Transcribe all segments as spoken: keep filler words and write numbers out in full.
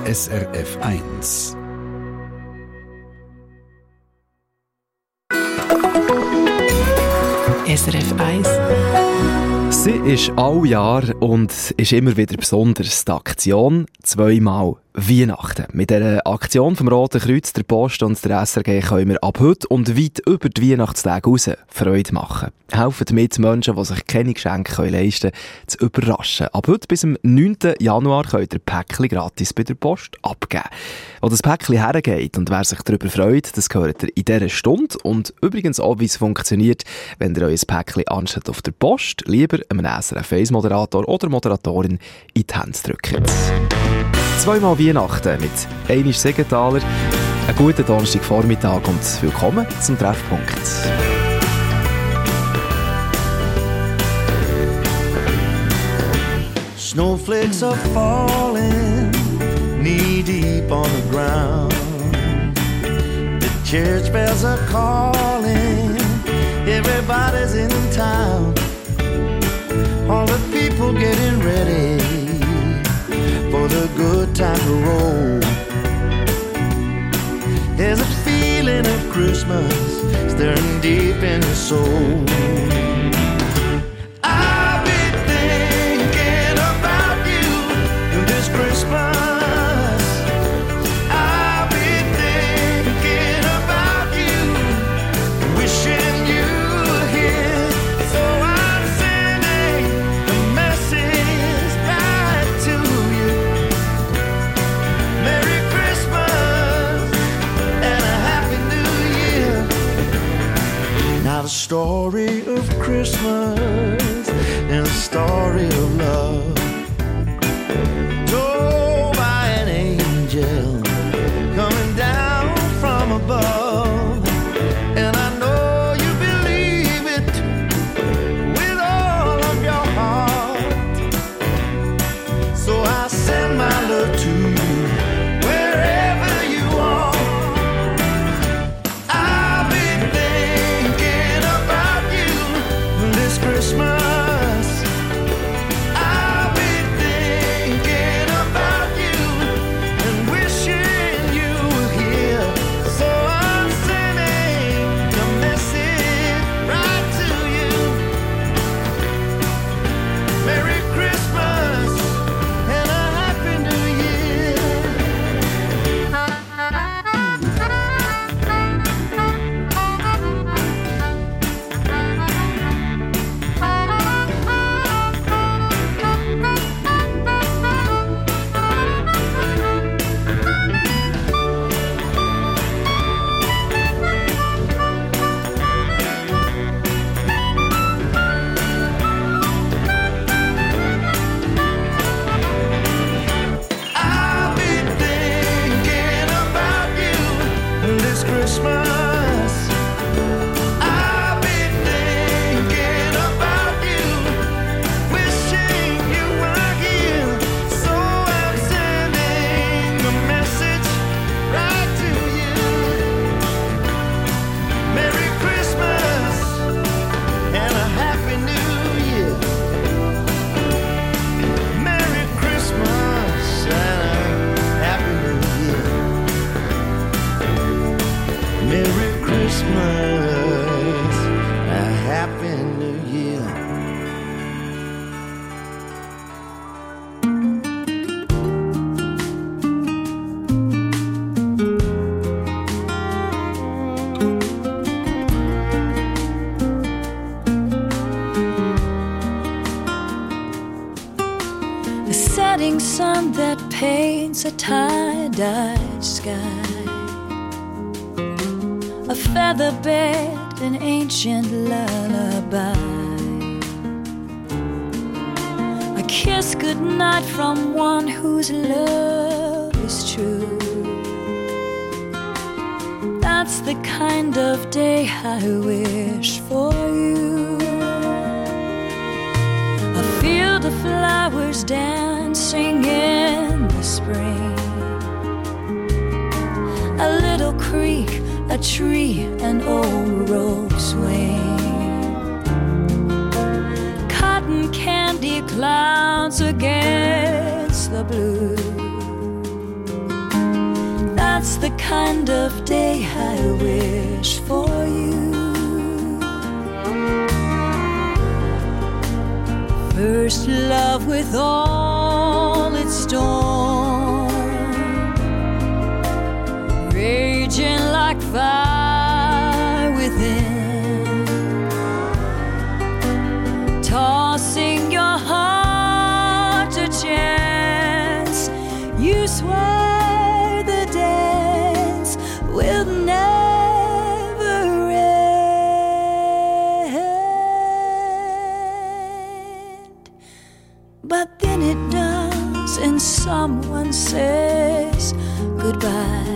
S R F eins. S R F eins. Sie ist all Jahr und ist immer wieder besonders. Die Aktion «Zweimal Weihnachten». Mit dieser Aktion vom Roten Kreuz, der Post und der S R G können wir ab heute und weit über die Weihnachtstage raus Freude machen. Helfen mit, Menschen, die sich keine Geschenke leisten können, zu überraschen. Ab heute bis zum neunten Januar könnt ihr Päckchen gratis bei der Post abgeben. Wo das Päckchen hergeht und wer sich darüber freut, das hört ihr in dieser Stunde. Und übrigens auch, wie es funktioniert, wenn ihr euer Päckchen anstatt auf der Post lieber einem S R F eins Moderator oder Moderatorin in die Hände drückt. Zweimal Weihnachten mit Einisch Segenthaler. Einen guten Donnerstagvormittag und willkommen zum Treffpunkt. Snowflakes are falling knee deep on the ground. The church bells are calling, everybody's in town. All the people getting ready for the good time to roll. There's a feeling of Christmas stirring deep in the soul. I'll be thinking about you this Christmas. I'll be thinking about you, wishing you were here. So I'm sending a message back to you. Merry Christmas and a Happy New Year. Now the story of Christmas and the story of love, told by an angel coming down from above. And I know you believe it with all of your heart. So I send my love to you wherever you are. I'll be thinking about you this Christmas. I'll be thinking about you and wishing you were here. So I'm sending a message right to you. Merry Christmas and a Happy New Year. I'll be thinking about you this Christmas. I'll be thinking about you, wishing you were here. So I'm sending a message right to you. Merry Christmas and a Happy New Year. Merry Christmas and a Happy New Year. Merry Christmas, a Happy New Year. The setting sun that paints a tie-dyed sky, a feather bed, an ancient lullaby, a kiss goodnight from one whose love is true. That's the kind of day I wish for you. A field of flowers dancing in the spring, a little creek, a tree, an old rope swing, cotton candy clouds against the blue, That's the kind of day I wish for you. First love with all its storm, raging like fire within, tossing your heart to chance. You swear the dance will never end, but then it does, and someone says goodbye.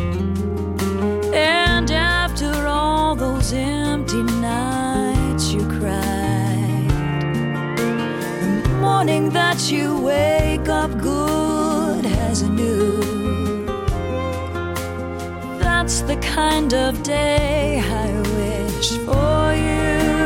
And after all those empty nights you cried, the morning that you wake up good as new, that's the kind of day I wish for you.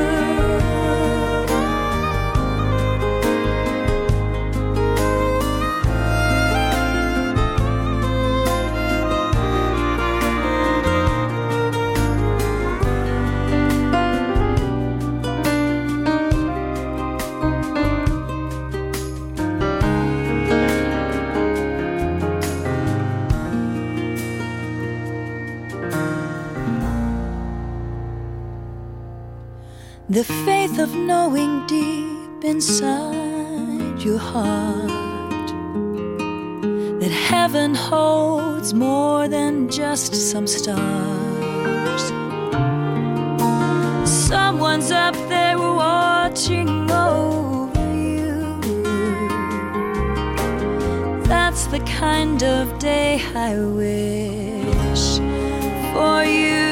The faith of knowing deep inside your heart that heaven holds more than just some stars. Someone's up there watching over you. That's the kind of day I wish for you.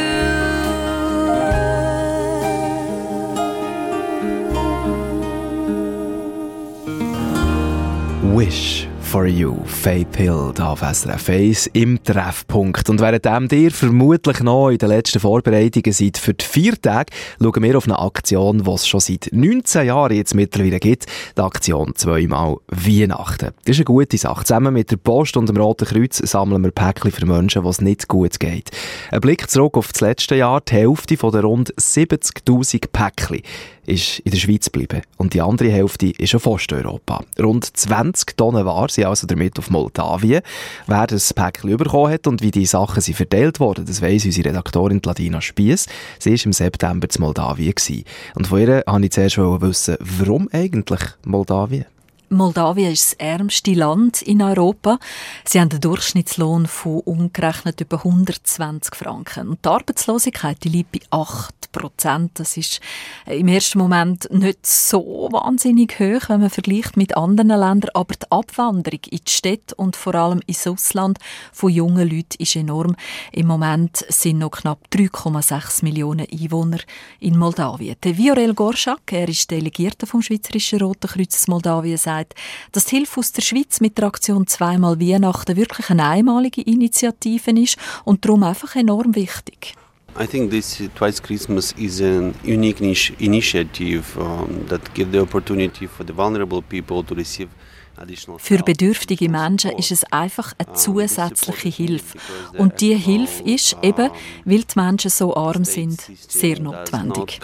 Wish for You, Faith Hill, da auf S R F eins im Treffpunkt. Und während ihr vermutlich noch in den letzten Vorbereitungen seid für die vier Tage, schauen wir auf eine Aktion, die es schon seit neunzehn Jahren jetzt mittlerweile gibt. Die Aktion «Zweimal Weihnachten». Das ist eine gute Sache. Zusammen mit der Post und dem Roten Kreuz sammeln wir Päckchen für Menschen, denen es nicht gut geht. Ein Blick zurück auf das letzte Jahr. Die Hälfte von den rund siebzigtausend Päckchen ist in der Schweiz geblieben. Und die andere Hälfte ist auf Osteuropa. Rund zwanzig Tonnen Ware sind also damit auf Moldawien. Wer das Päckchen bekommen hat und wie die Sachen sind verteilt wurden, das weiss unsere Redaktorin Ladina Spiess. Sie war im September in Moldawien gewesen. Und von ihr wollte ich zuerst wissen, warum eigentlich Moldawien? Moldawien ist das ärmste Land in Europa. Sie haben einen Durchschnittslohn von umgerechnet über hundertzwanzig Franken. Und die Arbeitslosigkeit die liegt bei acht Prozent. Das ist im ersten Moment nicht so wahnsinnig hoch, wenn man vergleicht mit anderen Ländern. Aber die Abwanderung in die Städte und vor allem ins Ausland von jungen Leuten ist enorm. Im Moment sind noch knapp drei Komma sechs Millionen Einwohner in Moldawien. Der Viorel Gorschak, er ist Delegierter vom Schweizerischen Roten Kreuz Moldawien, sagt, dass die Hilfe aus der Schweiz mit der Aktion «Zweimal Weihnachten» wirklich eine einmalige Initiative ist und darum einfach enorm wichtig. I think this Twice Christmas is a unique initiative um, that gives the opportunity for the vulnerable people to receive additional. Für bedürftige Menschen ist es einfach eine zusätzliche Hilfe. Und diese Hilfe ist eben, weil die Menschen so arm sind, sehr notwendig.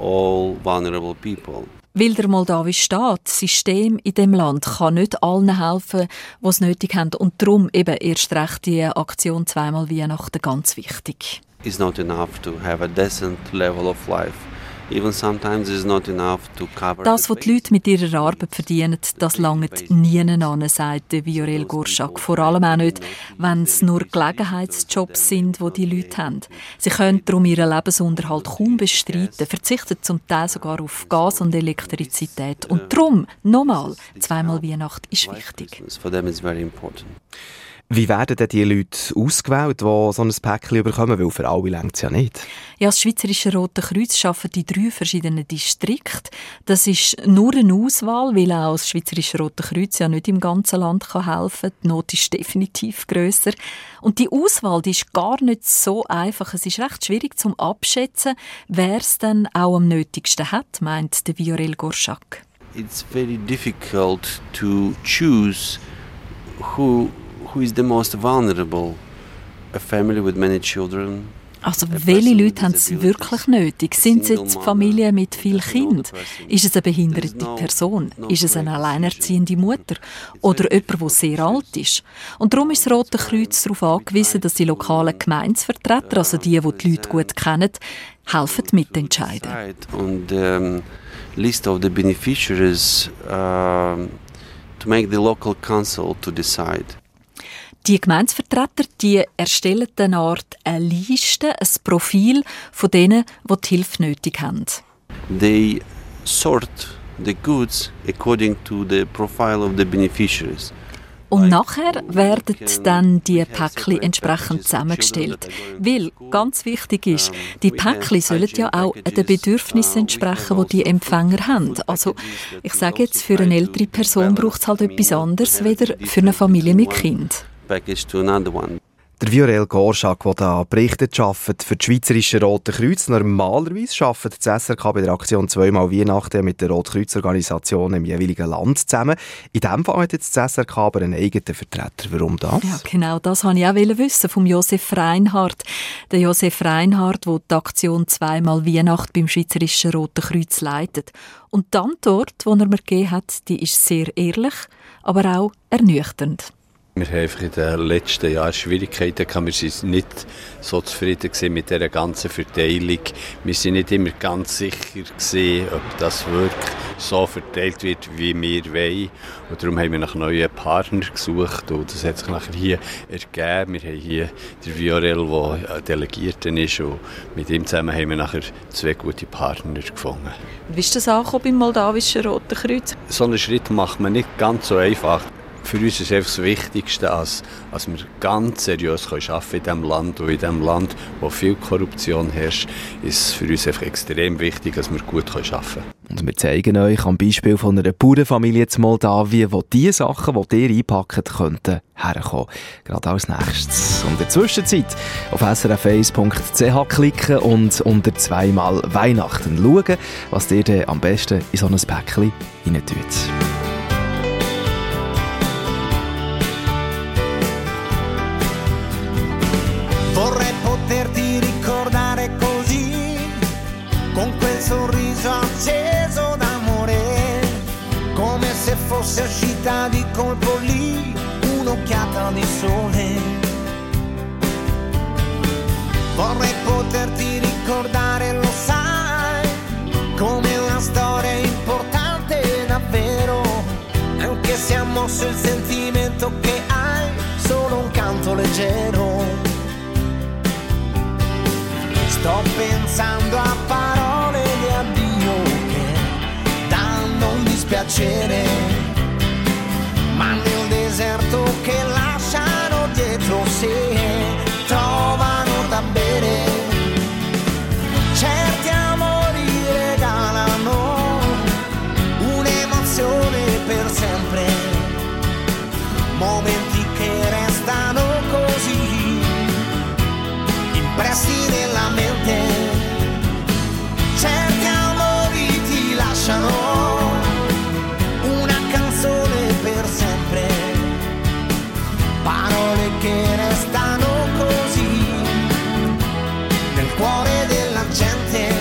Weil der moldawische Staat, das System in dem Land, kann nicht allen helfen, die es nötig haben. Und darum eben erst recht die Aktion «Zweimal Weihnachten» ganz wichtig. It's not enough to have a decent level of life. Even sometimes it's not enough to cover. Das, was die Leute mit ihrer Arbeit verdienen, das langt nie an, sagt Viorel Gorschak. Vor allem auch nicht, wenn es nur Gelegenheitsjobs sind, die die Leute haben. Sie können darum ihren Lebensunterhalt kaum bestreiten, verzichten zum Teil sogar auf Gas und Elektrizität. Und darum, nochmal, zweimal Weihnacht ist wichtig. For them is very important. Wie werden denn die Leute ausgewählt, die so ein Päckchen bekommen? Weil für alle reicht es ja nicht. Ja, das Schweizerische Rote Kreuz arbeitet in drei verschiedenen Distrikten. Das ist nur eine Auswahl, weil auch das Schweizerische Rote Kreuz ja nicht im ganzen Land helfen kann. Die Not ist definitiv grösser. Und die Auswahl, die ist gar nicht so einfach. Es ist recht schwierig zum Abschätzen, wer es dann auch am nötigsten hat, meint der Viorel Gorschak. It's very difficult to choose who who is the most vulnerable a family with many children. Also welche Leute haben es wirklich nötig? Sind es jetzt Familien mit vielen Kindern? Ist es eine behinderte Person? Ist es eine alleinerziehende Mutter? Oder jemand, der sehr alt ist? Und darum ist das Rote Kreuz darauf angewiesen, dass die lokalen Gemeindevertreter, also die, die die Leute gut kennen, helfen mitentscheiden. Und um, list of the beneficiaries uh, to make the local council to decide. Die Gemeindevertreter die erstellen eine Art eine Liste, ein Profil von denen, die die Hilfe nötig haben. They sort the goods according to the profile of the beneficiaries. Und nachher werden dann die Päckchen entsprechend zusammengestellt. Weil, ganz wichtig ist, die Päckchen sollen ja auch den Bedürfnissen entsprechen, die die Empfänger haben. Also, ich sage jetzt, für eine ältere Person braucht es halt etwas anderes, als für eine Familie mit Kind. Der Viorel Gorschak, der hier berichtet, arbeitet für das Schweizerische Rote Kreuz. Normalerweise arbeitet das S R K bei der Aktion «Zweimal Weihnachten» mit der Rotkreuz-Organisation im jeweiligen Land zusammen. In diesem Fall hat jetzt das S R K aber einen eigenen Vertreter. Warum das? Ja, genau, das wollte ich auch wissen vom Josef Reinhardt. Der Josef Reinhardt, der die Aktion «Zweimal Weihnachten» beim Schweizerischen Roten Kreuz leitet. Und die Antwort, die er mir gegeben hat, die ist sehr ehrlich, aber auch ernüchternd. Wir haben einfach in den letzten Jahren Schwierigkeiten gehabt. Wir waren nicht so zufrieden mit dieser ganzen Verteilung. Wir waren nicht immer ganz sicher gewesen, ob das wirklich so verteilt wird, wie wir wollen. Und darum haben wir nach neuen Partnern gesucht. Und das hat sich nachher hier ergeben. Wir haben hier den Viorel, der Delegierter ist. Und mit ihm zusammen haben wir nachher zwei gute Partner gefunden. Wie ist das angekommen beim Moldawischen Roten Kreuz? So einen Schritt macht man nicht ganz so einfach. Für uns ist einfach das Wichtigste, dass, dass wir ganz seriös arbeiten können in diesem Land. Und in diesem Land, wo viel Korruption herrscht, ist es für uns einfach extrem wichtig, dass wir gut arbeiten können. Und wir zeigen euch am Beispiel von einer Bauernfamilie zu Moldawien, wo die Sachen, die ihr einpacken könnten, herkommen. Gerade als nächstes. Und in der Zwischenzeit auf s r f eins punkt c h klicken und unter «Zweimal Weihnachten» schauen, was ihr dann am besten in so ein Päckchen rein tut. Vorrei poterti ricordare così, con quel sorriso acceso d'amore, come se fosse uscita di colpo lì un'occhiata di sole. Vorrei poterti ricordare, lo sai, come una storia importante davvero, anche se ha mosso il sentimento che hai, solo un canto leggero. Sto pensando a parole di addio che danno un dispiacere, ma nel deserto che lasciano dietro sé trovano da bere. Certi amori regalano un'emozione per sempre, momenti che restano così impressi nella mente. Certi amori ti lasciano una canzone per sempre, parole che restano così nel cuore della gente.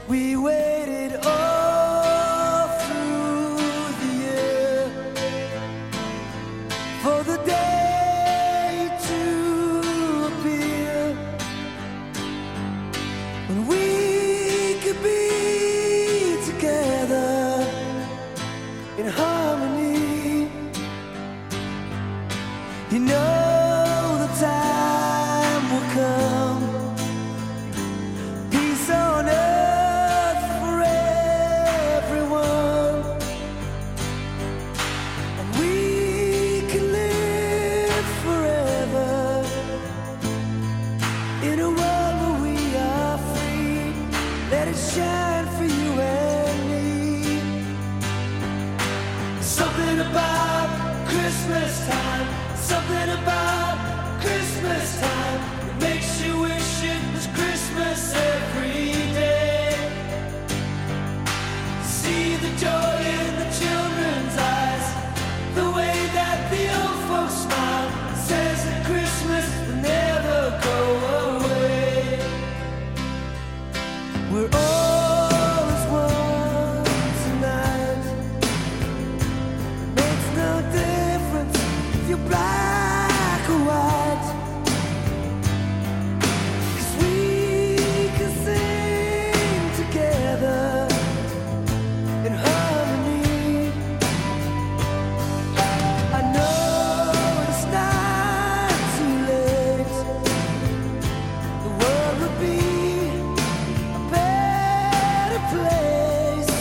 We waited all through the year for the day to appear when we could be together in harmony. You know the time will come, peace on earth for everyone, and we can live forever in a world where we are free. Let it shine for you and me. Something about Christmas time, something about Christmas time, it makes you wish it was Christmas every day. See the joy in the children's eyes, the way that the old folks smile, says that Christmas will never go away. We're all as one tonight. Makes no difference if you're black or white, 'cause we can sing together in harmony. I know it's not too late. The world would be a better place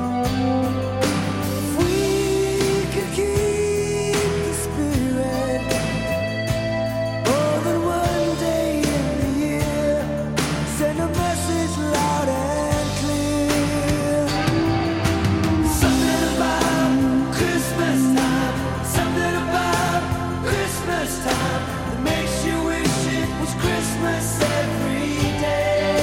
if we could keep the spirit more than one day in the year. Send a message loud and clear. Something about Christmas time, something about Christmas time that makes you wish it was Christmas every day.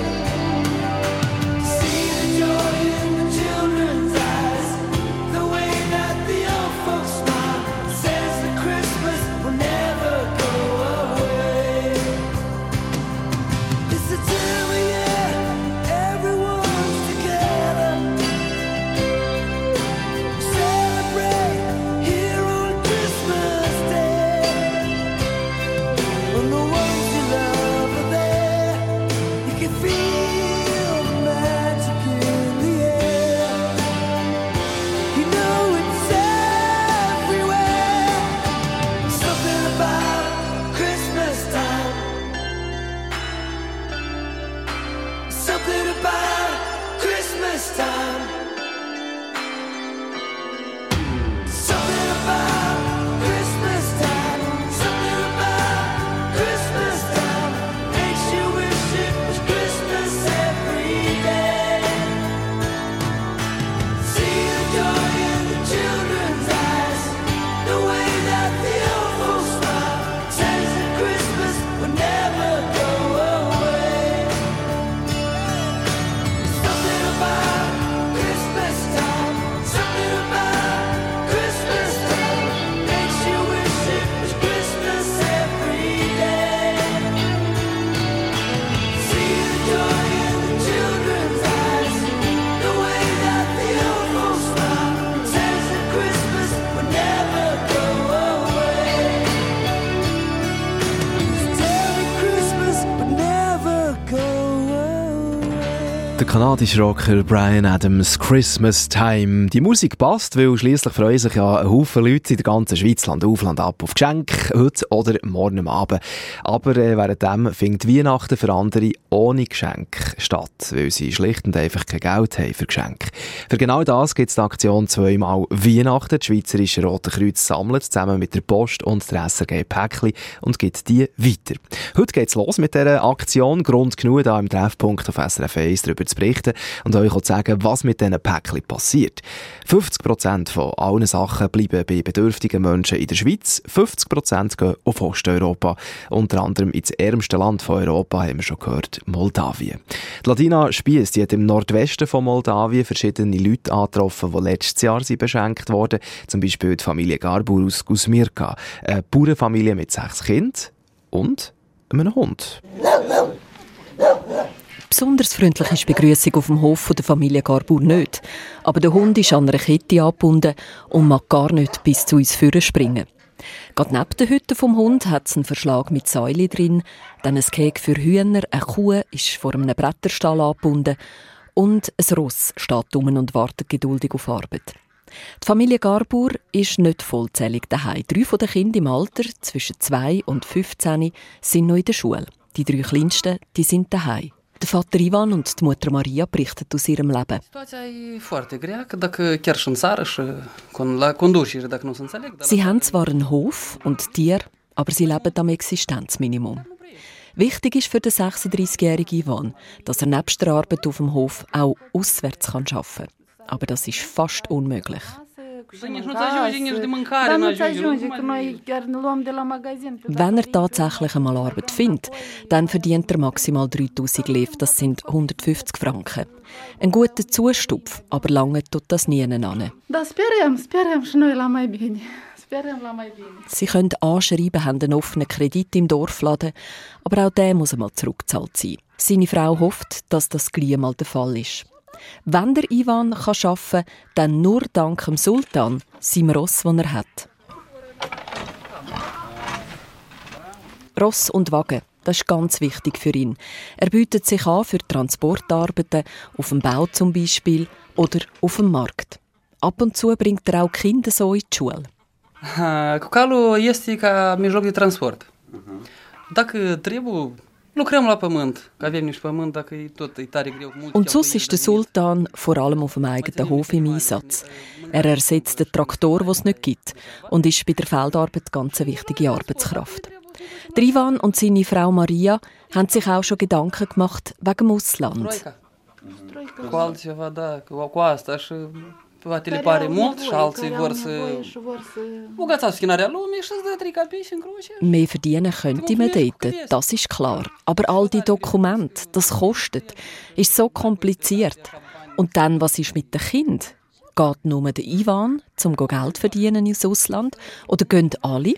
See the joy in the children's eyes, the way that the old folks smile, says that Christmas will never go away. It's the time of year everyone's together. Celebrate here on Christmas Day. When the ones you love are there, you can feel the magic in the air. You know it's everywhere. Something about Christmas time. Something about Christmas time. Something about Christmas time. Something about Christmas time makes you wish it was Christmas every day. See the joy in the children's eyes, the way that the old folks smile, says that Christmas will never go away. Something about Christmas time, something about Christmas time makes you wish it was Christmas every day. See the joy in the children's eyes, the way that the old folks smile, says that Christmas will never go away. Merry Christmas will never go away. Der kanadische Rocker Bryan Adams, Christmas Time. Die Musik passt, weil schliesslich freuen sich ja ein Haufen Leute in der ganzen Schweiz Land auf, Land ab auf Geschenke, heute oder morgen am Abend. Aber äh, währenddem findet Weihnachten für andere ohne Geschenk statt, weil sie schlicht und einfach kein Geld haben für Geschenke. Für genau das gibt es die Aktion «Zweimal Weihnachten». Das Schweizerische Rote Kreuz sammelt zusammen mit der Post und der S R G Päckli und gibt die weiter. Heute geht's los mit dieser Aktion. Grund genug, da im Treffpunkt auf S R F eins darüber zu berichten und euch auch zu sagen, was mit diesen Päckchen passiert. fünfzig Prozent von allen Sachen bleiben bei bedürftigen Menschen in der Schweiz, fünfzig Prozent gehen auf Osteuropa, unter anderem ins ärmste Land von Europa, haben wir schon gehört, Moldawien. Die Ladina Spiess, die hat im Nordwesten von Moldawien verschiedene Leute angetroffen, die letztes Jahr sie beschenkt wurden, zum Beispiel die Familie Garbur aus Gusmirka, eine Bauernfamilie mit sechs Kindern und einem Hund. Besonders freundlich ist die Begrüßung auf dem Hof der Familie Garbour nicht. Aber der Hund ist an einer Kette angebunden und mag gar nicht bis zu uns vorne springen. Gerade neben der Hütte vom Hund hat es einen Verschlag mit Säule drin, dann ein Gehege für Hühner, eine Kuh ist vor einem Bretterstall angebunden und ein Ross steht rum und wartet geduldig auf Arbeit. Die Familie Garbour ist nicht vollzählig daheim. Drei von den Kindern im Alter zwischen zwei und fünfzehn sind noch in der Schule. Die drei Kleinsten die sind daheim. Der Vater Ivan und die Mutter Maria berichten aus ihrem Leben. Sie haben zwar einen Hof und Tiere, aber sie leben am Existenzminimum. Wichtig ist für den sechsunddreißigjährigen Ivan, dass er nebst der Arbeit auf dem Hof auch auswärts arbeiten kann. Aber das ist fast unmöglich. Wenn er tatsächlich einmal Arbeit findet, dann verdient er maximal dreitausend Lev, das sind hundertfünfzig Franken. Ein guter Zustupf, aber lange tut das nie an. Sie können anschreiben, haben einen offenen Kredit im Dorfladen, aber auch der muss einmal zurückgezahlt sein. Seine Frau hofft, dass das gleich mal der Fall ist. Wenn der Ivan arbeiten kann, dann nur dank dem Sultan, seinem Ross, das er hat. Ross und Wagen, das ist ganz wichtig für ihn. Er bietet sich an für Transportarbeiten, auf dem Bau zum Beispiel oder auf dem Markt. Ab und zu bringt er auch Kinder so in die Schule. Calul este ca mijloc de transport. Dacă trebuie, lucrăm la pământ, că avem niște pământ, dacă e tot e tare greu. Und sonst ist der Sultan vor allem auf dem eigenen Hof im Einsatz. Er ersetzt den Traktor, den es nicht gibt, und ist bei der Feldarbeit ganz eine wichtige Arbeitskraft. Der Ivan und seine Frau Maria haben sich auch schon Gedanken gemacht wegen dem Ausland. Cu altceva, da, cu asta și poate le pare mult și alții vor să bogățească schimbarea lumii și îți dă trei copii și încruce. Mehr verdienen könnte man dort, das ist klar. Aber all die Dokumente, das kostet, ist so kompliziert. Und dann, was ist mit den Kindern? Geht nur der Ivan, um Geld zu verdienen ins Ausland? Oder gehen alle?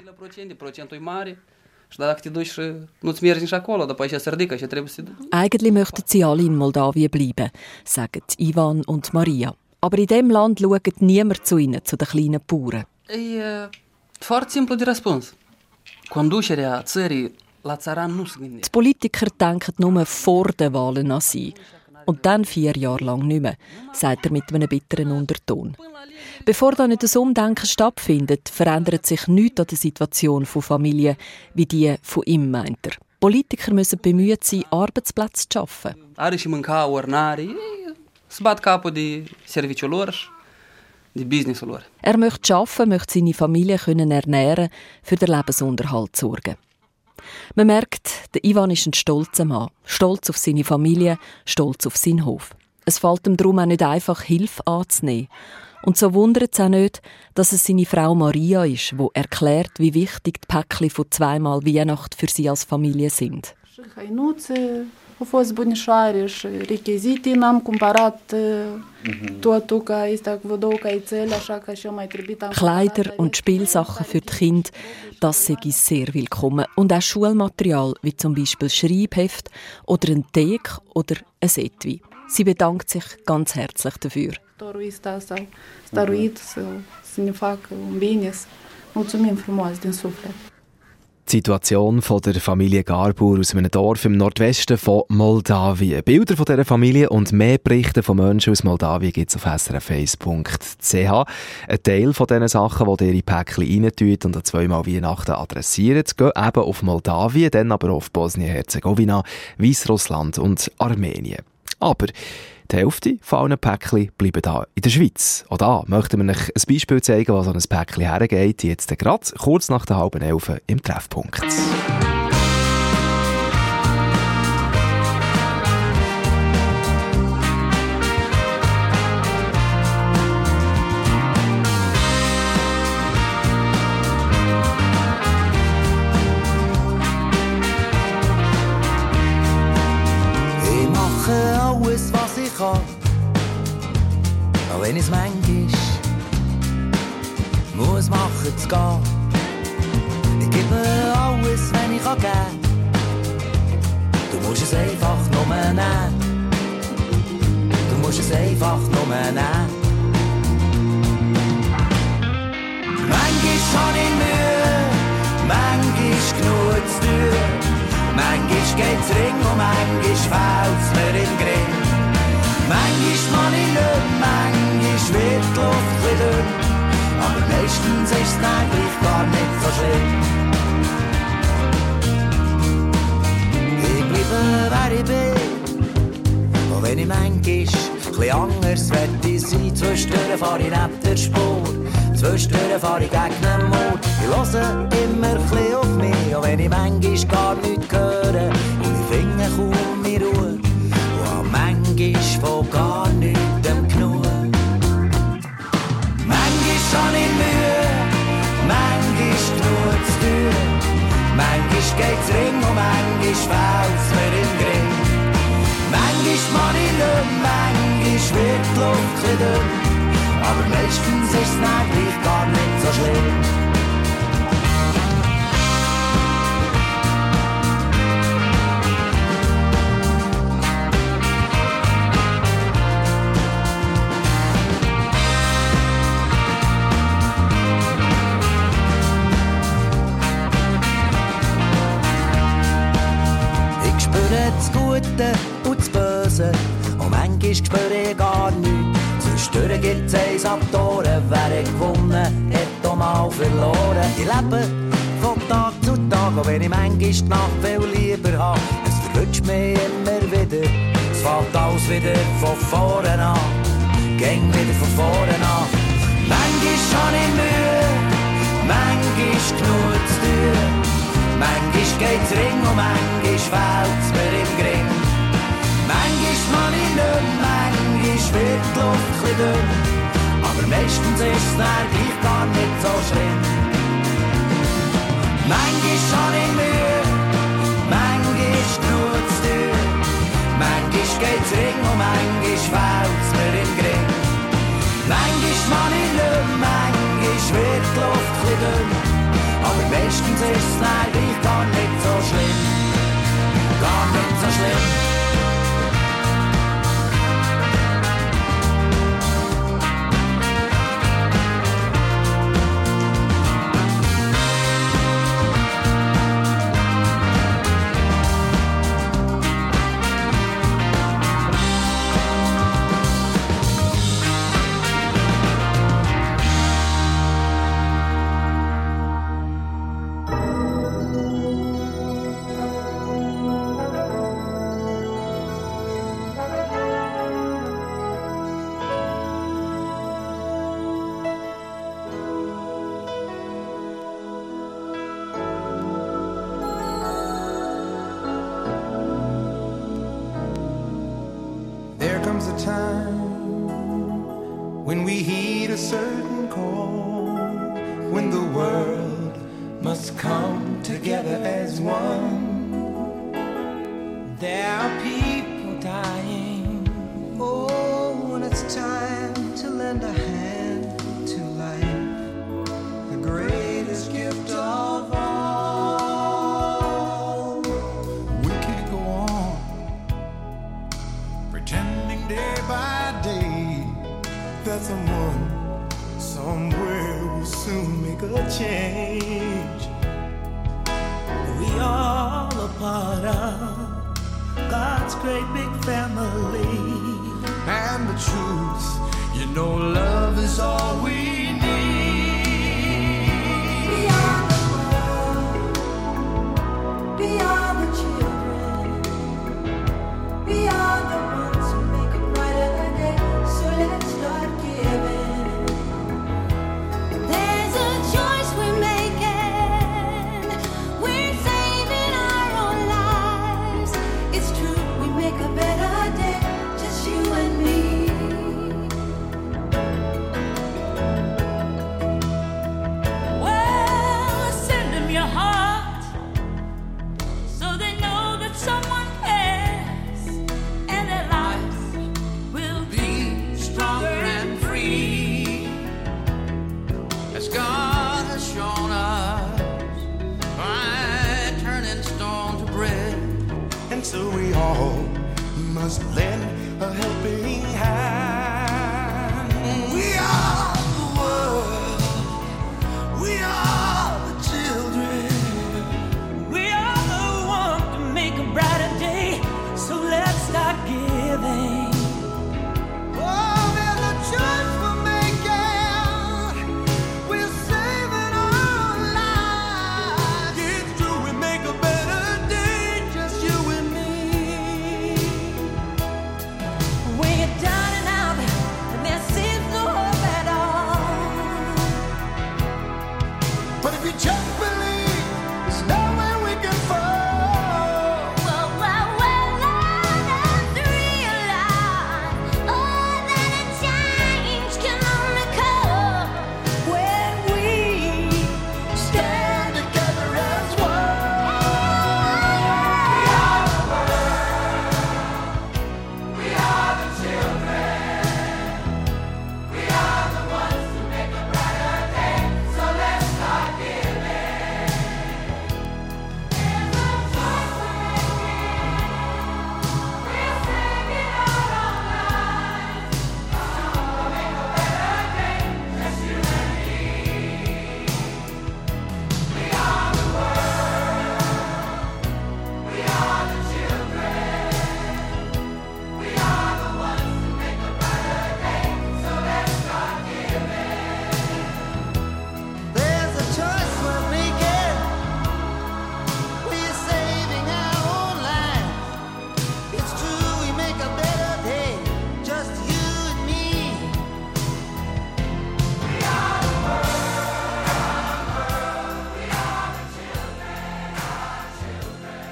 Eigentlich möchten sie alle in Moldawien bleiben, sagen Ivan und Maria. Aber in diesem Land schaut niemand zu ihnen, zu den kleinen Bauern. E foarte simplu de răspuns. Conducerea țării la țăran nu se gândește. Die Politiker denken nur vor den Wahlen an sie. Und dann vier Jahre lang nicht mehr, sagt er mit einem bitteren Unterton. Bevor da nicht das Umdenken stattfindet, verändert sich nichts an der Situation von Familien, wie die von ihm, meint er. Politiker müssen bemüht sein, Arbeitsplätze zu schaffen. Are și mânca ori n-are, se bat capul de serviciul lor și de businessul lor. Er möchte arbeiten, möchte seine Familie können ernähren, für den Lebensunterhalt sorgen. Man merkt, der Ivan ist ein stolzer Mann. Stolz auf seine Familie, stolz auf seinen Hof. Es fällt ihm darum auch nicht einfach, Hilfe anzunehmen. Und so wundert es auch nicht, dass es seine Frau Maria ist, die erklärt, wie wichtig die Päckchen von zweimal Weihnacht für sie als Familie sind. Au fost bunișoare și rechizite, n-am cumpărat totul, că este cu două caițele, așa că și eu mai trebuit. Kleider und Spielsachen für die Kinder, das sei sehr willkommen. Und auch Schulmaterial, wie zum Beispiel Schreibheft oder ein Teek oder ein Etui. Sie bedankt sich ganz herzlich dafür. Die Situation von der Familie Garbour aus einem Dorf im Nordwesten von Moldawien. Bilder von dieser Familie und mehr Berichte von Menschen aus Moldawien gibt es auf s r f eins punkt c h. Ein Teil von diesen Sachen, die ihre Päckchen reintun und an zweimal Weihnachten adressieren, gehen eben auf Moldawien, dann aber auch auf Bosnien-Herzegowina, Weißrussland und Armenien. Aber die Hälfte von allen Päckchen bleiben hier in der Schweiz. Auch da möchten wir euch ein Beispiel zeigen, was so ein Päckchen hergeht. Jetzt gerade kurz nach der halben Elf im Treffpunkt. Auch wenn es manchmal muss machen zu gehen. Ich gebe alles, wenn ich geben kann. Du musst es einfach nur nehmen. Du musst es einfach nur nehmen. Manchmal hab ich Mühe, manchmal genug zu tun. Manchmal geht's ring und manchmal fällt's mir in den Grimm. Manchmal kann ich nicht, manchmal wird die Luft ein dünn. Aber meistens ist es eigentlich gar nicht so schlimm. Ich bleibe, wer ich bin, auch wenn ich manchmal etwas anders möchte sein. Zwischendurch fahre ich neben der Spur, zwischendurch fahre ich gegen den Mund. Ich höre immer ein bisschen auf mich, auch wenn ich manchmal gar nichts höre. Und ich finde kaum meine Ruhe, und habe manchmal von gar nichts genug. Manchmal habe ich Mühe, manchmal genug zu tun. Manchmal geht's ring und manchmal fällt's mir in den Grimm. Manchmal kann ich nicht, manchmal wird die Luft ein dünn. Aber meistens ist es eigentlich gar nicht so schlimm. Ich spüre das Gute und das Böse, und manchmal spüre ich gar nichts. Zwischendurch gibt's eins ab die Ohren, wer gewonnen hat, auch mal verloren. Ich lebe von Tag zu Tag, auch wenn ich manchmal die Nacht viel lieber habe. Es verrutscht mich immer wieder, es fällt alles wieder von vorne an, ging wieder von vorne an. Manchmal habe ich Mühe, manchmal genug zu tun. Manchmal geht's ring und manchmal fällt's mir im Grimm. Manchmal kann ich nicht, manchmal wird die Luft ein dünn. Aber meistens ist es dann gleich gar nicht so schlimm. Manchmal habe ich Mühe, manchmal genug zu tun. Manchmal geht's ring und manchmal fällt's mir im Grimm. Manchmal kann ich nicht, manchmal wird die Luft ein dünn. Aber meistens ist es dann gleich gar nicht so schlimm. Gar nicht so schlimm.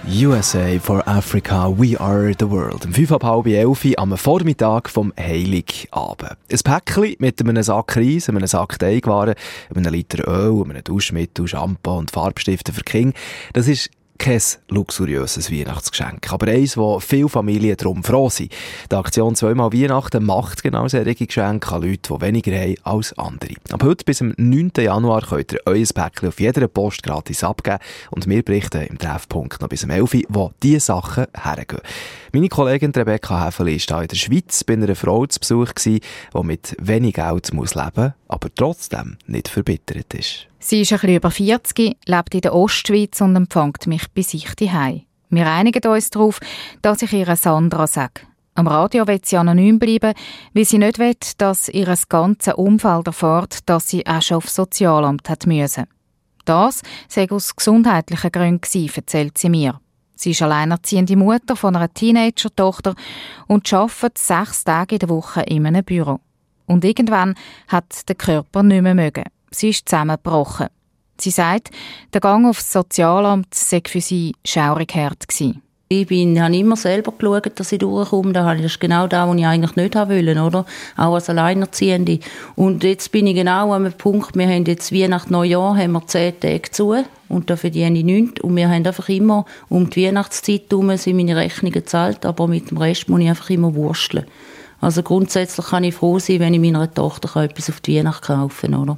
U S A for Africa, we are the world. Um fünf ab halb elf am Vormittag vom Heiligabend. Ein Päckchen mit einem Sack Reis, einem Sack Teigwaren, einem Liter Öl, einem Duschmittel, Shampoo und Farbstiften für Kinder. Das ist kein luxuriöses Weihnachtsgeschenk, aber eins, wo viele Familien darum froh sind. Die Aktion «Zweimal Weihnachten» macht genau solche Geschenke an Leute, die weniger haben als andere. Ab heute bis zum neunten Januar könnt ihr euer Päckchen auf jeder Post gratis abgeben und wir berichten im Treffpunkt noch bis um elf Uhr, wo diese Sachen hergehen. Meine Kollegin Rebecca Häfeli war hier in der Schweiz bei einer Frau zu Besuch, die mit wenig Geld muss leben, aber trotzdem nicht verbittert ist. Sie ist ein bisschen über vierzig, lebt in der Ostschweiz und empfängt mich bei sich zu Hause. Wir einigen uns darauf, dass ich ihr Sandra sage. Am Radio will sie anonym bleiben, weil sie nicht will, dass ihr ganzes Umfeld erfährt, dass sie auch schon aufs Sozialamt hat müssen. Das sei aus gesundheitlichen Gründen, erzählt sie mir. Sie ist alleinerziehende Mutter von einer Teenager-Tochter und arbeitet sechs Tage in der Woche in einem Büro. Und irgendwann hat der Körper nicht mehr mögen. Sie ist zusammengebrochen. Sie sagt, der Gang aufs Sozialamt sei für sie schaurig hart gewesen. Ich bin, habe immer selber geschaut, dass ich durchkomme. Das ist genau das, was ich eigentlich nicht haben wollte, oder? Auch als Alleinerziehende. Und jetzt bin ich genau an einem Punkt, wir haben jetzt Weihnachten, Neujahr, haben wir zehn Tage zu und da verdiene ich nichts. Und wir haben einfach immer um die Weihnachtszeit herum sind meine Rechnungen gezahlt, aber mit dem Rest muss ich einfach immer wursteln. Also grundsätzlich kann ich froh sein, wenn ich meiner Tochter etwas auf die Weihnacht kaufen kann, oder?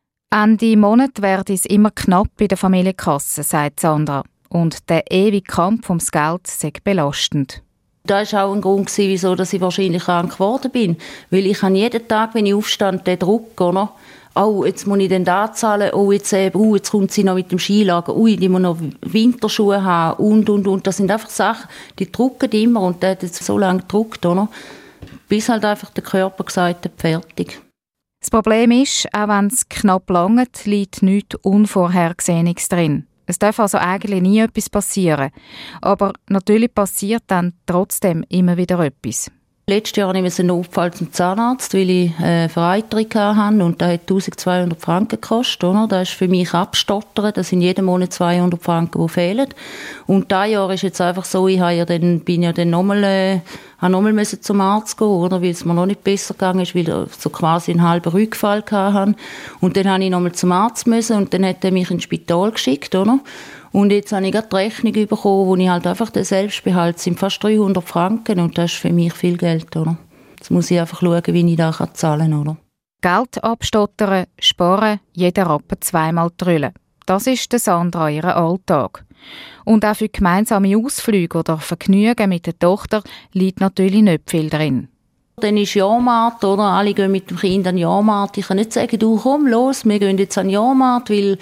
Ende Monat werde es immer knapp bei der Familienkasse, sagt Sandra. Und der ewige Kampf ums Geld sei belastend. Das war auch ein Grund, wieso ich wahrscheinlich krank geworden bin. Weil ich habe jeden Tag, wenn ich aufstand, den Druck, oder? Oh, jetzt muss ich den da zahlen, oh, jetzt, äh, oh, jetzt kommt sie noch mit dem Skilager, ui, ich muss noch Winterschuhe haben und, und, und. Das sind einfach Sachen, die drucken immer und der hat jetzt so lange gedruckt, oder? Bis halt einfach der Körper gesagt hat, fertig. Das Problem ist, auch wenn es knapp langt, liegt nichts Unvorhergesehenes drin. Es darf also eigentlich nie etwas passieren. Aber natürlich passiert dann trotzdem immer wieder etwas. Letztes Jahr hatte ich einen Notfall zum Zahnarzt, weil ich eine Vereiterung hatte und das hat eintausendzweihundert Franken gekostet. Oder? Das ist für mich abstottern, das sind jeden Monat zweihundert Franken, die fehlen. Und dieses Jahr ist jetzt einfach so, ich habe ja dann, bin ja dann nochmal, äh, nochmal zum Arzt gehen, oder? Weil es mir noch nicht besser gegangen ist, weil ich so quasi einen halben Rückfall hatte. Und dann musste ich nochmal zum Arzt müssen und dann hat er mich ins Spital geschickt, oder? Und jetzt habe ich gerade die Rechnung bekommen, wo ich halt einfach den Selbstbehalt sind fast dreihundert Franken und das ist für mich viel Geld, oder? Jetzt muss ich einfach schauen, wie ich das zahlen kann, oder? Geld abstottern, sparen, jeden Rappen zweimal drüllen. Das ist der Sandra ihr Alltag. Und auch für gemeinsame Ausflüge oder Vergnügen mit der Tochter liegt natürlich nicht viel drin. Dann ist Jahrmarkt, oder? Alle gehen mit dem Kind an den Jahrmarkt. Ich kann nicht sagen, du komm los, wir gehen jetzt an den Jahrmarkt, weil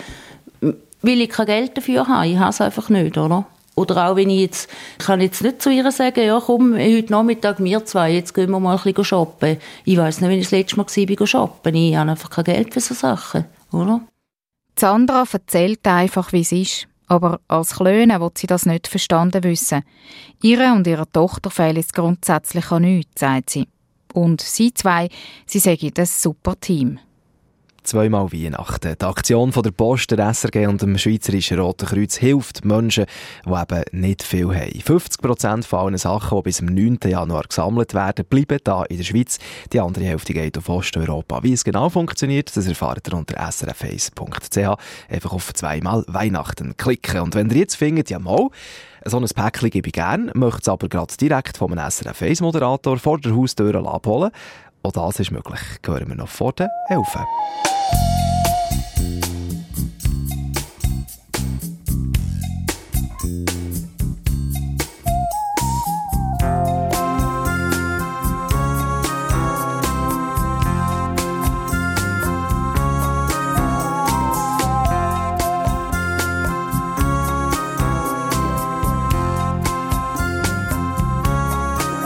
weil ich kein Geld dafür habe. Ich habe es einfach nicht, oder? Oder auch wenn ich jetzt, ich kann jetzt nicht zu ihr sagen, ja komm, heute Nachmittag wir zwei, jetzt gehen wir mal ein bisschen shoppen. Ich weiss nicht, wenn ich das letzte Mal war, shoppen. Ich habe einfach kein Geld für so Sachen, oder? Sandra erzählt einfach, wie es ist. Aber als Klöne will sie das nicht verstanden wissen. Ihre und ihrer Tochter fehlt es grundsätzlich an nichts, sagt sie. Und sie zwei, sie sagen das super Team. Zweimal Weihnachten. Die Aktion von der Post, der S R G und dem Schweizerischen Roten Kreuz hilft Menschen, die eben nicht viel haben. fünfzig Prozent von allen Sachen, die bis zum neunten Januar gesammelt werden, bleiben hier in der Schweiz. Die andere Hälfte geht auf Osteuropa. Wie es genau funktioniert, das erfahrt ihr unter s r f eins punkt c h. Einfach auf «Zweimal Weihnachten» klicken. Und wenn ihr jetzt findet, ja mal, so ein Päckchen gebe ich gerne, möchte es aber gerade direkt von einem S R F eins Moderator vor der Haustür abholen. Auch das ist möglich. Hören wir noch vor den Elfen.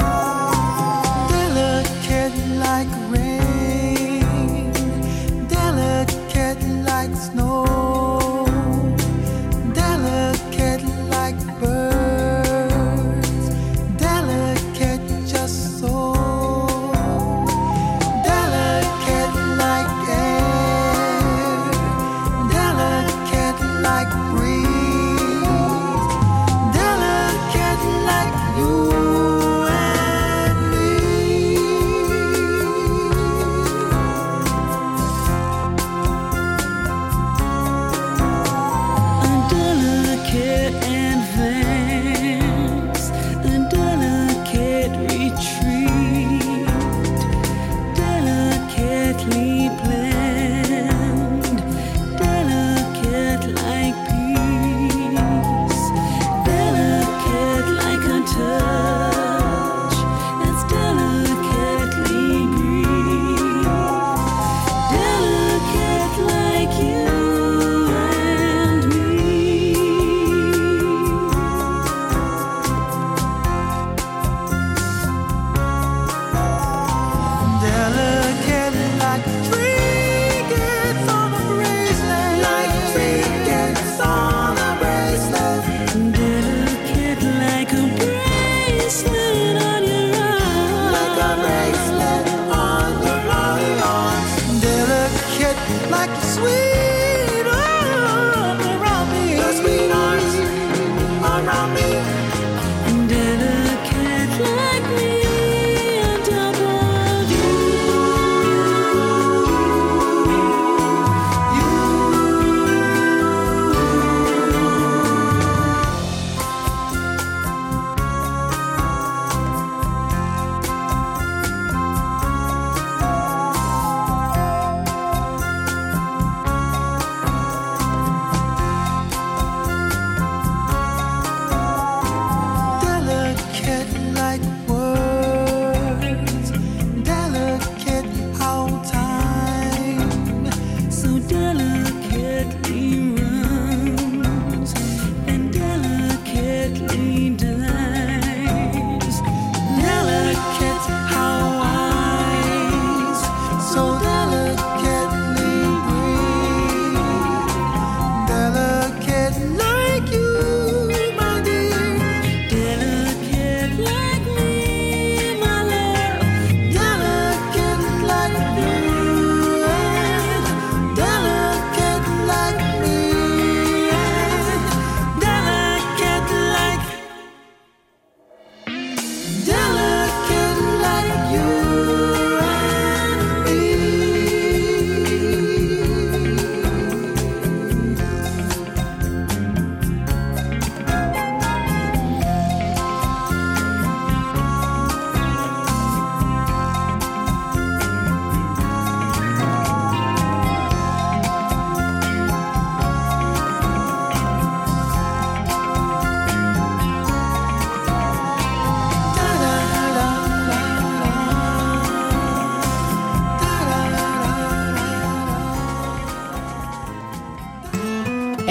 Delicate like rain,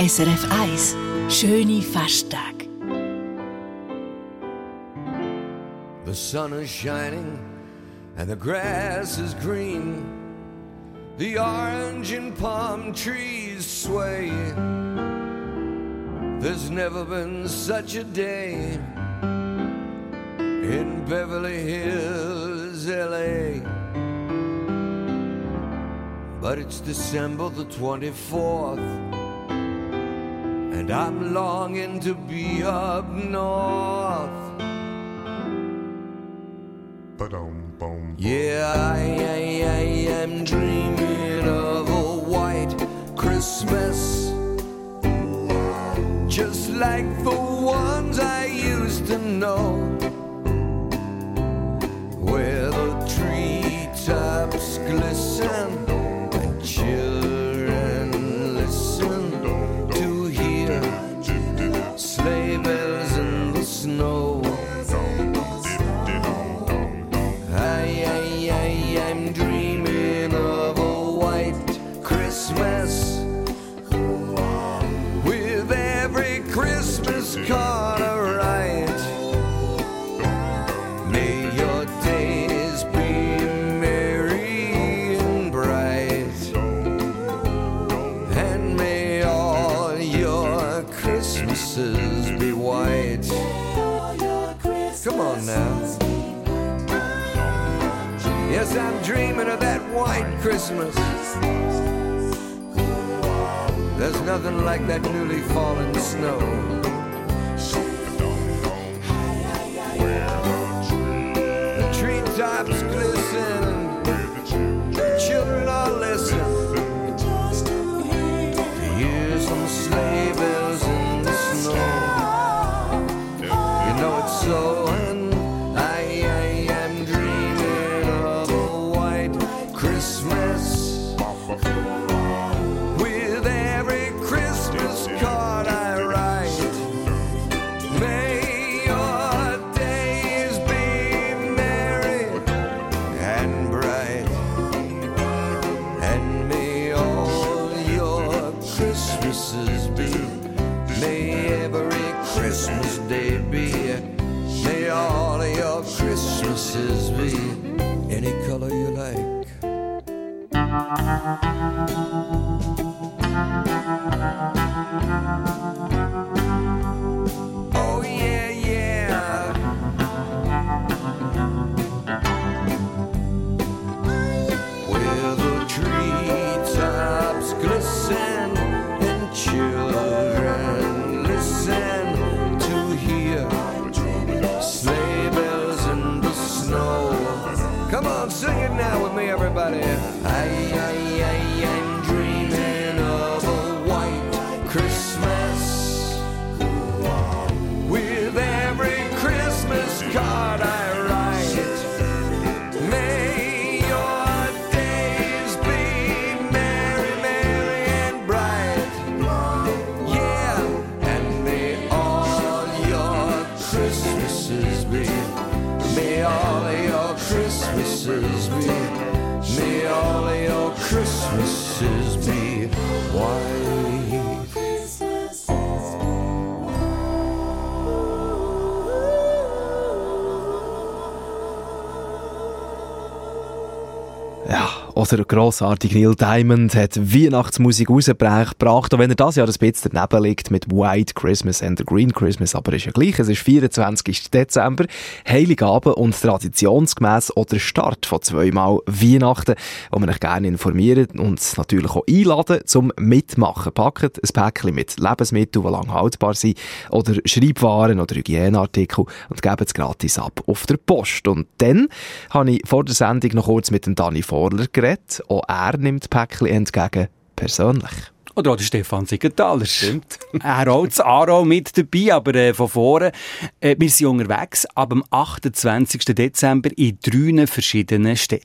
S R F eins. Schöne Festtage. The sun is shining and the grass is green. The orange and palm trees sway. There's never been such a day in Beverly Hills, L A. But it's December the twenty-fourth, and I'm longing to be up north. Yeah, I, I, I am dreaming of a white Christmas, just like the ones I used to know, where the treetops glisten and children listen to hear sleigh bells in the snow. I, I, I, I'm dreaming of a white Christmas, with every Christmas card I write. May your days be merry and bright, and may all your Christmases be white. Come on now. Yes, I'm dreaming of that white Christmas. There's nothing like that newly fallen snow. The treetops glisten and the children all listen to hear some sleigh bells in the snow. You know it's so, and I, I am dreaming of a white Christmas, with every Christmas card I write. May your days be merry and bright, and may all your Christmases be, may every Christmas day be, may all of your Christmases be any color you like. Oh yeah, yeah. Where the treetops glisten and children listen to hear sleigh bells in the snow. Come on, sing it now with me, everybody. I, I, I, I'm dreaming of a white Christmas, with every Christmas card I write. May your days be merry, merry and bright. Yeah, and may all your Christmases be, may all of your Christmases be, may all of your Christmases be white. Ja, oder der grossartige Neil Diamond hat Weihnachtsmusik rausgebracht, auch wenn er das Jahr ein bisschen daneben liegt mit White Christmas and the Green Christmas, aber ist ja gleich, es ist vierundzwanzigsten Dezember, Heiligabend und traditionsgemäss auch der Start von zweimal Weihnachten, wo wir euch gerne informieren und natürlich auch einladen zum Mitmachen. Packt ein Päckchen mit Lebensmitteln, die lang haltbar sind, oder Schreibwaren oder Hygieneartikel und gebt es gratis ab auf der Post. Und dann habe ich vor der Sendung noch kurz mit dem Dani Vorler geredet. Auch er nimmt Päckchen entgegen, persönlich. Oder auch der Stefan Siegenthaler. Stimmt. Er auch das Aarau mit dabei, aber äh, von vorne. Äh, wir sind unterwegs ab dem achtundzwanzigsten Dezember in drei verschiedenen Städten.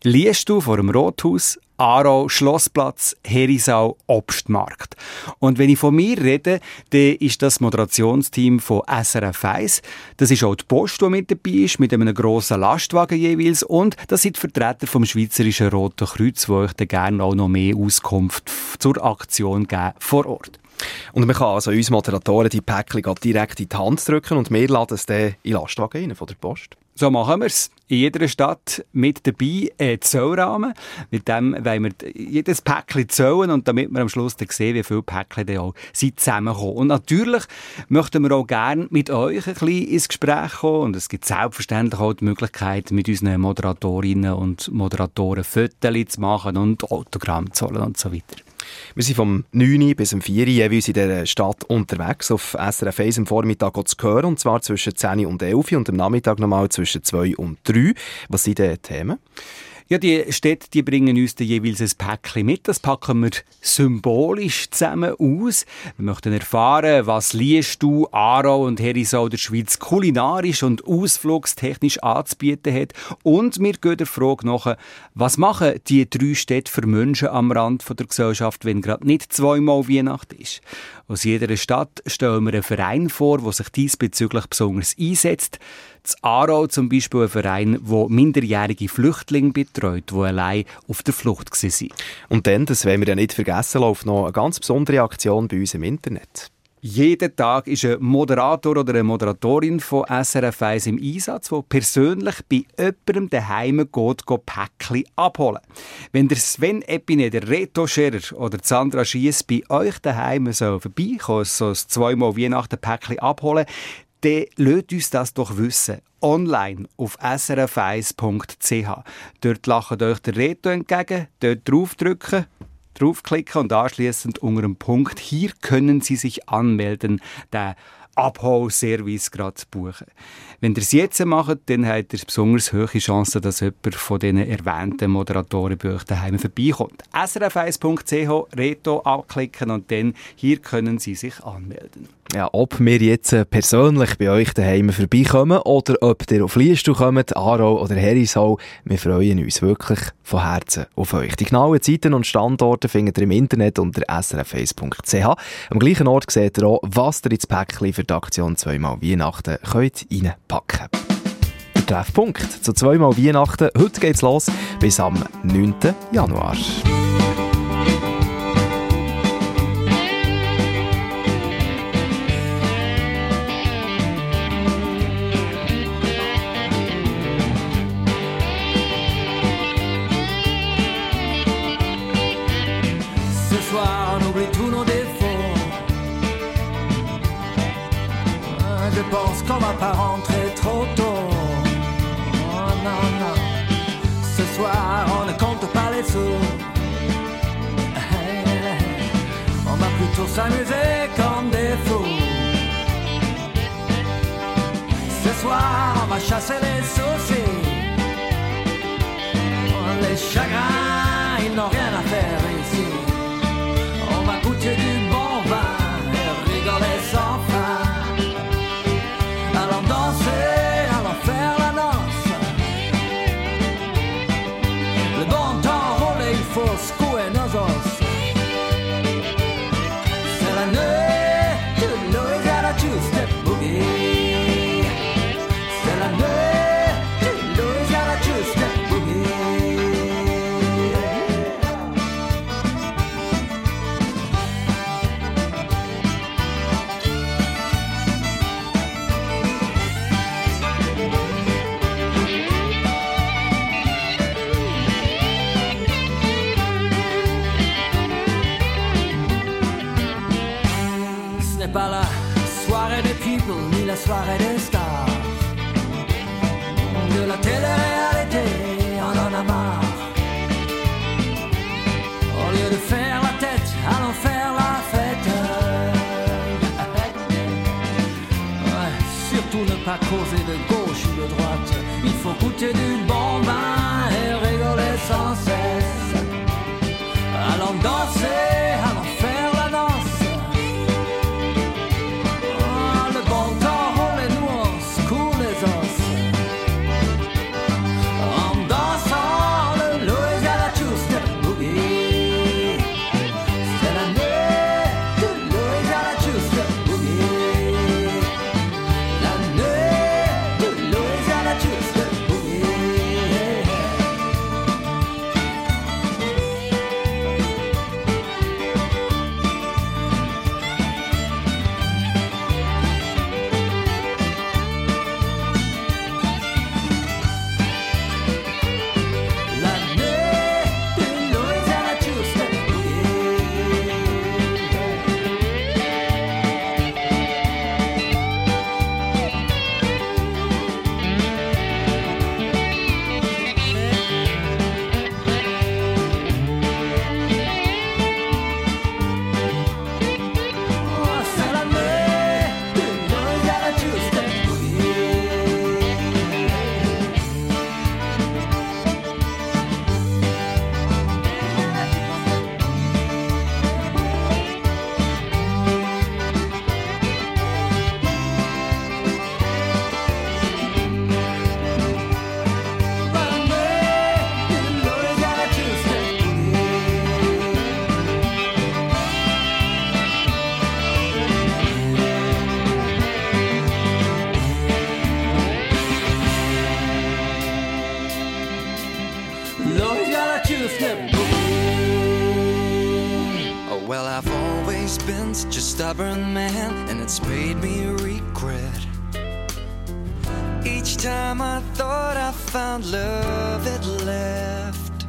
Liest du vor dem Rothaus, Aarau, Schlossplatz, Herisau, Obstmarkt. Und wenn ich von mir rede, dann ist das Moderationsteam von S R F eins. Das ist auch die Post, die mit dabei ist, mit einem grossen Lastwagen jeweils. Und das sind die Vertreter vom Schweizerischen Roten Kreuz, die euch dann gerne auch noch mehr Auskunft zur Aktion geben vor Ort. Und man kann also uns Moderatoren die Päckchen direkt in die Hand drücken und wir laden es dann in den Lastwagen rein von der Post. So machen wir es. In jeder Stadt mit dabei ein Zollrahmen. Mit dem wollen wir jedes Päckchen zählen und damit wir am Schluss dann sehen, wie viele Päckchen dann auch zusammenkommen. Und natürlich möchten wir auch gerne mit euch ein bisschen ins Gespräch kommen. Und es gibt selbstverständlich auch die Möglichkeit, mit unseren Moderatorinnen und Moderatoren Fotos zu machen und Autogramm zu holen und so weiter. Wir sind vom neun bis um vier Uhr jeweils in dieser Stadt unterwegs, auf S R F eins am Vormittag zu hören, und zwar zwischen zehn und elf und am Nachmittag nochmal zwischen zwei und drei. Was sind die Themen? Ja, die Städte, die bringen uns dann jeweils ein Päckchen mit. Das packen wir symbolisch zusammen aus. Wir möchten erfahren, was liest du, Aarau und Herisau der Schweiz kulinarisch und ausflugstechnisch anzubieten hat. Und wir gehen der Frage nach, was machen die drei Städte für Menschen am Rand der Gesellschaft, wenn gerade nicht zweimal Weihnachten ist. Aus jeder Stadt stellen wir einen Verein vor, der sich diesbezüglich besonders einsetzt. In Aarau zum Beispiel ein Verein, der minderjährige Flüchtlinge betreut, die allein auf der Flucht waren. Und dann, das wollen wir ja nicht vergessen, läuft noch eine ganz besondere Aktion bei uns im Internet. Jeden Tag ist ein Moderator oder eine Moderatorin von S R F eins im Einsatz, der persönlich bei jemandem daheim geht, geht Päckchen abholen. Wenn der Sven Epine, der Reto Scherer oder Sandra Schiess bei euch daheim so vorbeikommen, so ein zweimal Weihnachten Päckchen abholen, dann lasst uns das doch wissen. Online auf s r f eins punkt c h. Dort lacht euch der Reto entgegen, dort draufdrücken, draufklicken und anschliessend unter dem Punkt «Hier können Sie sich anmelden», den Abholservice gerade buchen. Wenn ihr es jetzt macht, dann habt ihr besonders hohe Chancen, dass jemand von diesen erwähnten Moderatoren bei euch daheim vorbeikommt. s r f eins punkt c h, Reto anklicken und dann «Hier können Sie sich anmelden». Ja, ob wir jetzt persönlich bei euch daheim vorbeikommen oder ob ihr auf Liestal kommt, Aarau oder Herisau, wir freuen uns wirklich von Herzen auf euch. Die genauen Zeiten und Standorte findet ihr im Internet unter s r f eins punkt c h. Am gleichen Ort seht ihr auch, was ihr ins Päckchen für die Aktion «Zweimal Weihnachten» könnt reinpacken. Der Treffpunkt zu «Zweimal Weihnachten». Heute geht's los bis am neunten Januar. Je pense qu'on va pas rentrer trop tôt. Oh non, non. Ce soir, on ne compte pas les sous. Hey, hey. On va plutôt s'amuser comme des fous. Ce soir, on va chasser les soucis. Les chagrins, ils n'ont rien à faire ici. On va goûter du bon vin et rigoler sans fin. Allons danser, allons faire la noce. Le bon temps roule, il faut secouer nos os. C'est la nuit de Louisiana Two-Step Boogie. C'est la nuit de Louisiana Two-Step Boogie. Pas la soirée des people ni la soirée des stars. De la télé-réalité, on en a marre. Au lieu de faire la tête, allons faire la fête. Ouais, surtout ne pas causer de gauche ou de droite. Il faut goûter du bon vin et rigoler sans cesse. Allons danser, allons faire la danse. Oh, well, I've always been such a stubborn man, and it's made me regret. Each time I thought I found love, it left.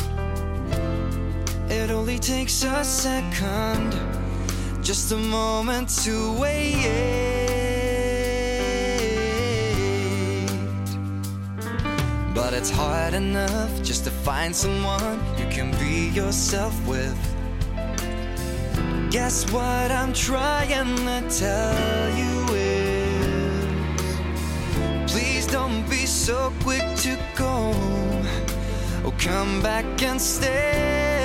It only takes a second, just a moment to wait. But it's hard enough just to find someone you can be yourself with. Guess what I'm trying to tell you is, please don't be so quick to go. Oh, come back and stay.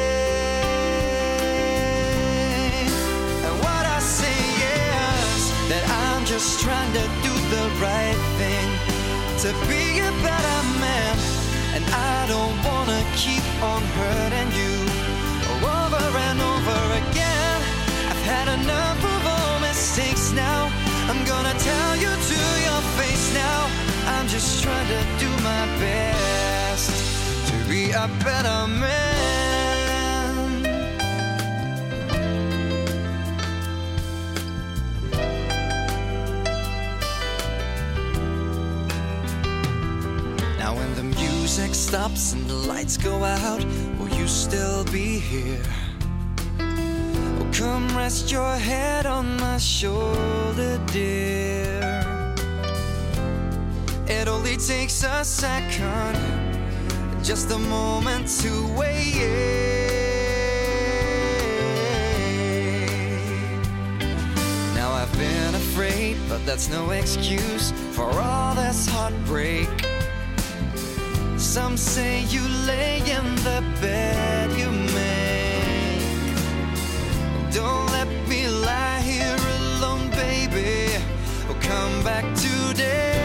And what I say is that I'm just trying to do the right thing, to be a better man. And I don't wanna keep on hurting you over and over again. I've had enough of all mistakes now. I'm gonna tell you to your face now. I'm just trying to do my best to be a better man. Now when the music stops and the lights go out, will you still be here? Oh, come rest your head on my shoulder, dear. It only takes a second, just a moment to wait. Now I've been afraid, but that's no excuse for all this heartbreak. Some say you lay in the bed you make. Don't let me lie here alone, baby. Oh, come back today.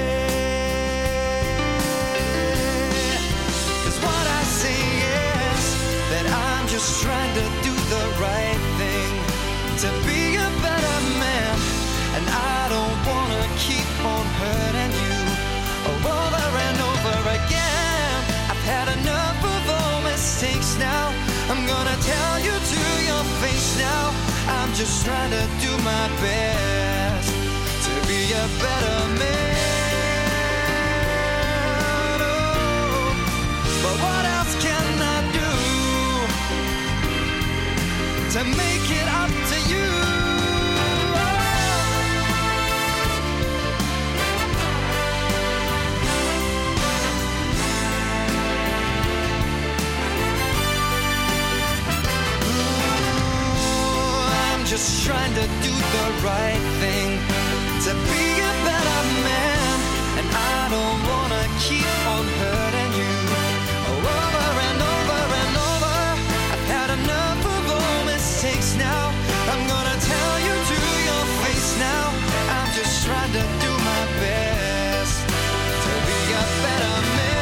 Cause what I say is that I'm just trying to do the right thing, to be a better man. And I don't wanna keep on hurting you over and over again. I've had enough of all mistakes now. I'm gonna tell you to your face now. I'm just trying to do my best to be a better man. Oh, but what else can I do to make it up to you? Just trying to do the right thing, to be a better man. And I don't wanna keep on hurting you over and over and over. I've had enough of all mistakes now. I'm gonna tell you to your face now. I'm just trying to do my best to be a better man.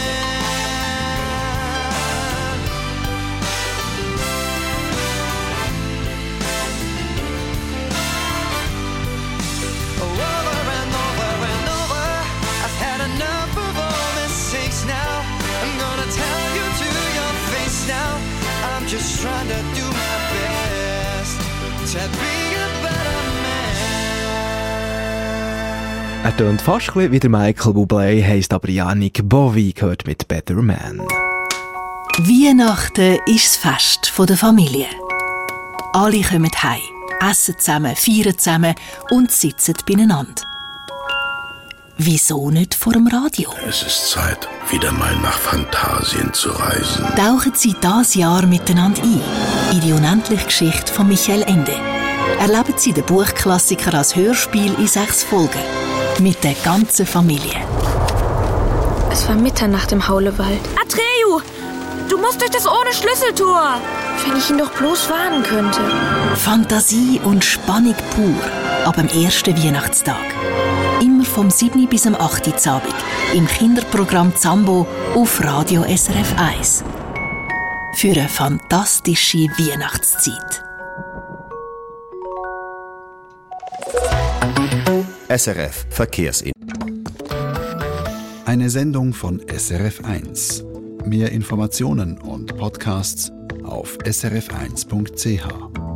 Just trying to do my best to be a better man. Er tönt fast ein wie der Michael Bublé, heisst aber Yannick Bowie, gehört mit Better Man. Weihnachten ist das Fest der Familie. Alle kommen heim, essen zusammen, feiern zusammen und sitzen beieinander. Wieso nicht vor dem Radio? Es ist Zeit, wieder mal nach Phantasien zu reisen. Tauchen Sie dieses Jahr miteinander ein in die unendliche Geschichte von Michael Ende. Erleben Sie den Buchklassiker als Hörspiel in sechs Folgen. Mit der ganzen Familie. Es war Mitternacht im Haulewald. Atreyu! Du musst durch das ohne Schlüsseltor! Wenn ich ihn doch bloß warnen könnte. Fantasie und Spannung pur. Ab dem ersten Weihnachtstag. Immer vom siebten bis am achten Abend im Kinderprogramm Zambo auf Radio S R F eins. Für eine fantastische Weihnachtszeit. S R F Verkehrsinfo. Eine Sendung von S R F eins. Mehr Informationen und Podcasts auf s r f eins punkt c h.